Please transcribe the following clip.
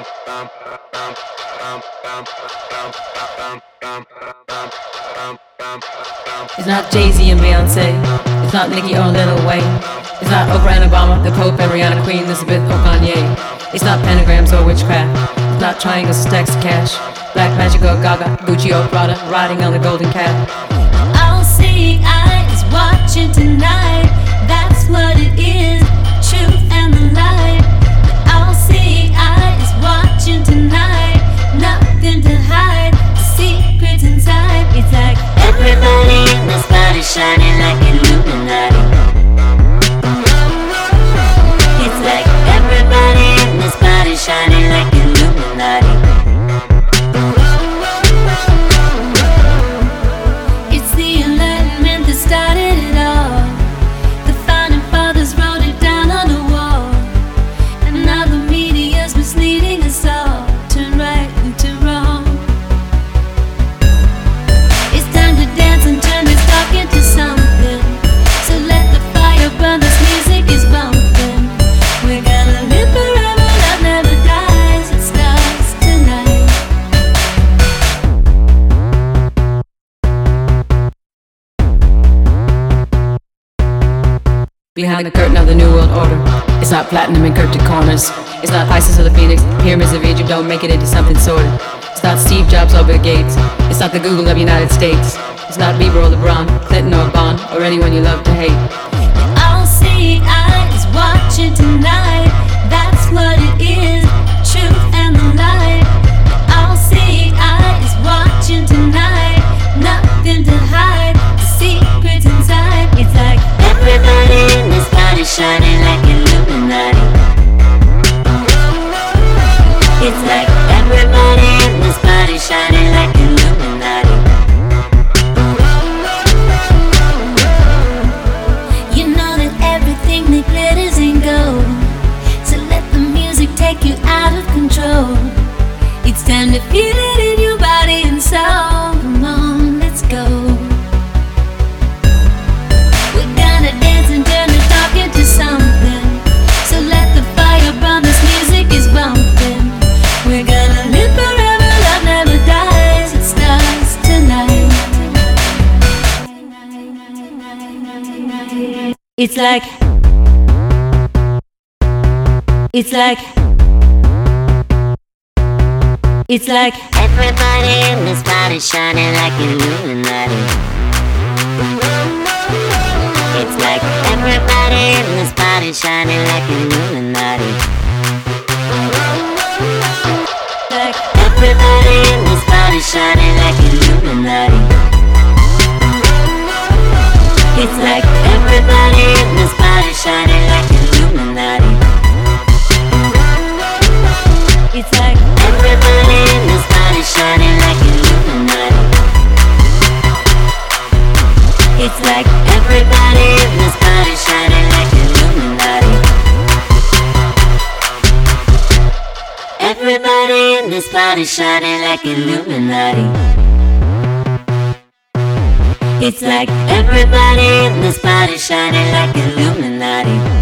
It's not Jay-Z and Beyonce. It's not Nicki or Lil Wayne. It's not Oprah and Obama, the Pope and Rihanna, Queen Elizabeth or Kanye. It's not pentagrams or witchcraft. It's not triangles, stacks of cash. Black Magic or Gaga, Gucci or Prada, riding on the golden cat. All seeing eye is watching tonight. That's what it is, truth and the light. All seeing eye is watching tonight. Nothing to hide, the secrets inside. It's like everybody in this body shining like Illuminati. It's like everybody in this body shining like Illuminati. It's the enlightenment that started it all. The founding fathers wrote it down on the wall. And now the media's misleading us all. Turn right into wrong. It's time to dance and turn this talk into something. So let the fire burn, this music is bumping. We're gonna live forever, love never dies. It starts tonight. Behind the curtain of the New World Order. It's not platinum encrypted corners. It's not Isis or the Phoenix. Pyramids of Egypt don't make it into something sorted. It's not Steve Jobs or Bill Gates. It's not the Google of the United States. It's not Bieber or LeBron, Clinton or Bond, or anyone you love to hate. All seeing eye is watching tonight. That's what it is, truth and the light. All seeing eye is watching tonight. Nothing to hide, the secrets inside. It's like everybody in this body shining like Illuminati. It's like everybody in this body shining like Illuminati. You know that everything that glitters ain't gold. So let the music take you out of control. It's time to feel it in your body and soul. Come on, let's go. We're gonna dance and turn the talk into something. So let the fire burn, this music is bumping. We're gonna live forever, love never dies. It starts tonight. It's like everybody in this body shining like Illuminati. It's like everybody in this body shining like Illuminati. Like everybody in this body shining like Illuminati. It's like everybody in this body shining like Illuminati. It's like everybody in this body shining like Illuminati. It's like everybody in this body shining like Illuminati. Everybody in this body shining like Illuminati. It's like everybody in this body shining like Illuminati.